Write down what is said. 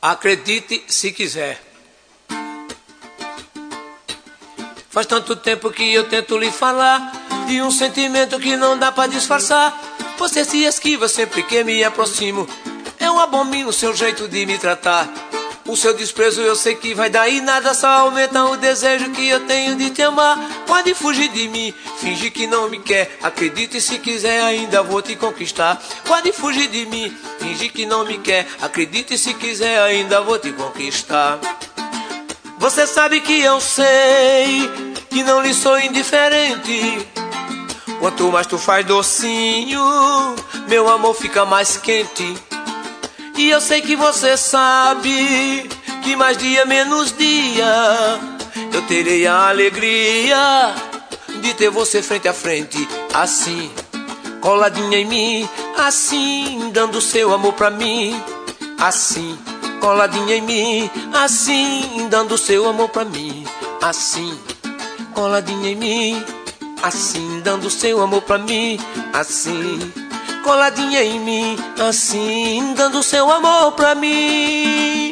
Acredite se quiser. Faz tanto tempo que eu tento lhe falar de um sentimento que não dá pra disfarçar. Você se esquiva sempre que me aproximo. É um abomino o seu jeito de me tratar. O seu desprezo eu sei que vai dar em nada, só aumenta o desejo que eu tenho de te amar. Pode fugir de mim, fingir que não me quer. Acredite se quiser, ainda vou te conquistar. Pode fugir de mim, fingir que não me quer. Acredite se quiser, ainda vou te conquistar. Você sabe que eu sei que não lhe sou indiferente. Quanto mais tu faz docinho, meu amor fica mais quente. E eu sei que você sabe que mais dia menos dia eu terei a alegria de ter você frente a frente, assim, coladinha em mim, assim, dando seu amor pra mim, assim, coladinha em mim, assim, dando seu amor pra mim, assim, coladinha em mim, assim, dando seu amor pra mim, assim, coladinha em mim, assim, dando seu amor pra mim.